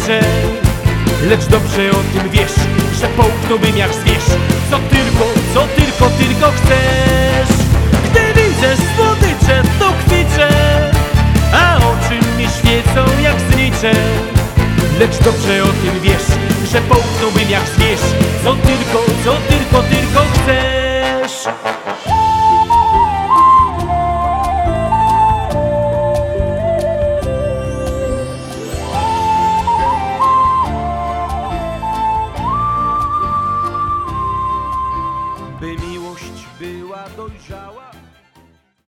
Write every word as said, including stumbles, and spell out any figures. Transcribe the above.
znicze. Lecz dobrze o tym wiesz, że połknąłbym jak zwierz. Co tylko, co tylko, tylko chcesz. Gdy widzę słodycze, to kwiczę, a oczy mi świecą jak znicze. Lecz dobrze o tym wiesz, że połknąłbym jak zwierz.